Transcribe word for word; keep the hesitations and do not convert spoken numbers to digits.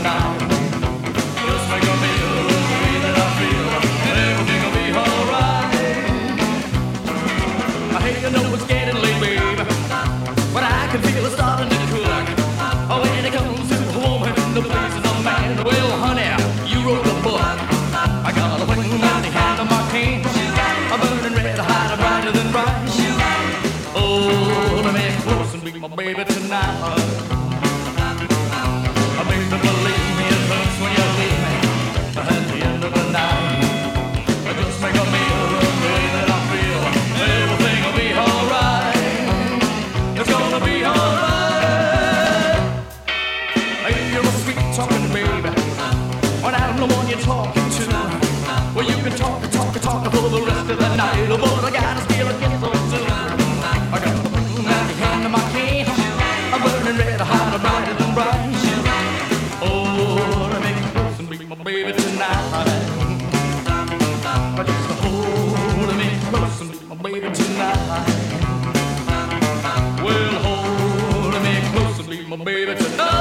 night. Just make me feel the way that I feel, and everything will be alright. Hey, you know it's getting late, baby, but I can feel it starting to cook. Oh, when it comes to a woman, the place is a man. Well, honey, you wrote a book. I got a wing in the hand of my king. I'm burning red, hot, brighter than bright. Oh, let me close and be my baby tonight. Oh, baby, believe me, it hurts when you leave me at the end of the night. Just make a meal the way that I feel. Everything will be alright. It's gonna be alright. Hey, you're a sweet talking baby, when I'm the one you're talking to. Well, you can talk and talk and talk for the rest of the night, but I gotta steal again so soon. I got the moon at the hand of my king. I'm burning red, hot, brighter than bright. Oh, to make you close and be my baby tonight. I just hold to make you close and be my baby tonight. Well, hold to make you close and be my baby tonight.